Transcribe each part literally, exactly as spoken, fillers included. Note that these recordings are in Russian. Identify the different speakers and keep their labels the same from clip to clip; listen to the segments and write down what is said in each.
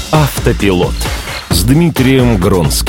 Speaker 1: Автопилот с Дмитрием Гронским.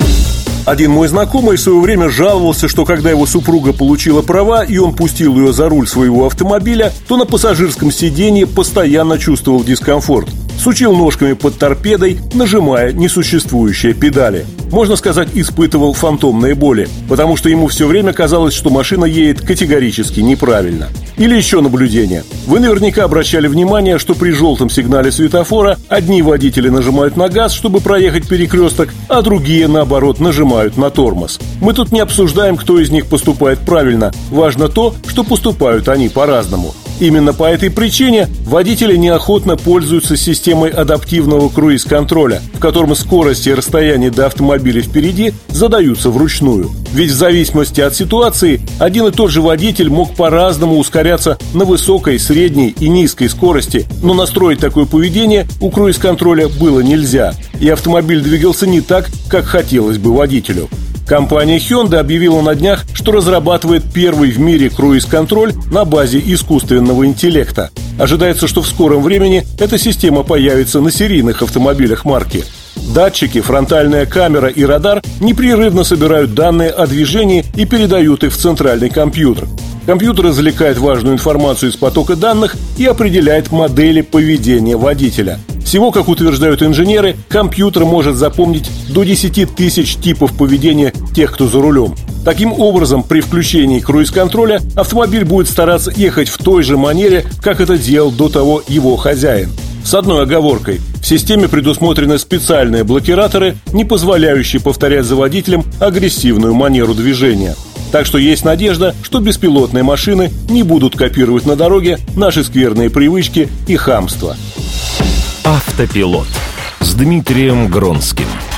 Speaker 2: Один мой знакомый в свое время жаловался, что когда его супруга получила права и он пустил ее за руль своего автомобиля, то на пассажирском сиденье постоянно чувствовал дискомфорт. Сучил ножками под торпедой, нажимая несуществующие педали. Можно сказать, испытывал фантомные боли, потому что ему все время казалось, что машина едет категорически неправильно. Или еще наблюдение. Вы наверняка обращали внимание, что при желтом сигнале светофора одни водители нажимают на газ, чтобы проехать перекресток, а другие, наоборот, нажимают на тормоз. Мы тут не обсуждаем, кто из них поступает правильно. Важно то, что поступают они по-разному. Именно по этой причине водители неохотно пользуются системой адаптивного круиз-контроля, в котором скорость и расстояние до автомобиля впереди задаются вручную. Ведь в зависимости от ситуации один и тот же водитель мог по-разному ускоряться на высокой, средней и низкой скорости, но настроить такое поведение у круиз-контроля было нельзя, и автомобиль двигался не так, как хотелось бы водителю. Компания Hyundai объявила на днях, что разрабатывает первый в мире круиз-контроль на базе искусственного интеллекта. Ожидается, что в скором времени эта система появится на серийных автомобилях марки. Датчики, фронтальная камера и радар непрерывно собирают данные о движении и передают их в центральный компьютер. Компьютер извлекает важную информацию из потока данных и определяет модели поведения водителя. Всего, как утверждают инженеры, компьютер может запомнить до десяти тысяч типов поведения тех, кто за рулем. Таким образом, при включении круиз-контроля автомобиль будет стараться ехать в той же манере, как это делал до того его хозяин. С одной оговоркой: в системе предусмотрены специальные блокираторы, не позволяющие повторять за водителем агрессивную манеру движения. Так что есть надежда, что беспилотные машины не будут копировать на дороге наши скверные привычки и хамство.
Speaker 1: Автопилот с Дмитрием Гронским.